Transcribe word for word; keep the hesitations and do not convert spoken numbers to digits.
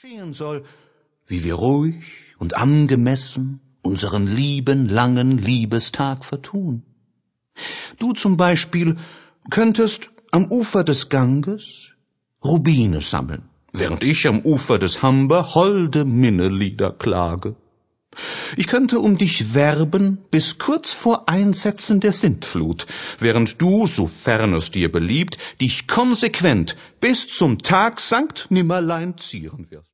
geschehen soll, wie wir ruhig und angemessen unseren lieben langen Liebestag vertun. Du zum Beispiel könntest am Ufer des Ganges Rubine sammeln, während ich am Ufer des Humber holde Minnelieder klage. Ich könnte um dich werben bis kurz vor Einsetzen der Sintflut, während du, sofern es dir beliebt, dich konsequent bis zum Tag Sankt Nimmerlein zieren wirst.